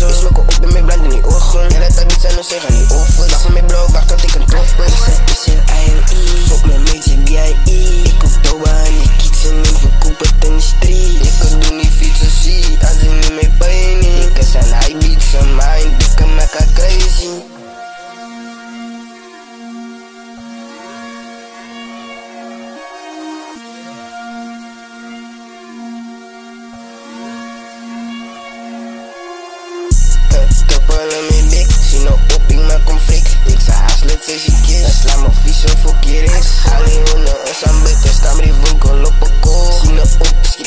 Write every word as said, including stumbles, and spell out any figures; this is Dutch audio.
zo. Ik smokkel op en mijn brand in die ogen. Ja, dat niet zijn, no zeg aan die oven. Lach van mijn blauw, wacht tot ik een trof ben. Is er I M E, fuck mijn meidje B I E. Ik koop doba aan die kitchen en verkoop het in de street. Ik kan doen die fietsen zie, als ik niet mee pijn. Ik kan zijn high beats en mind, ik kan maken crazy. Sla mijn vies voor keer is. Alleen honden, een sambit, een stambrief, winkel op een kool. Zien op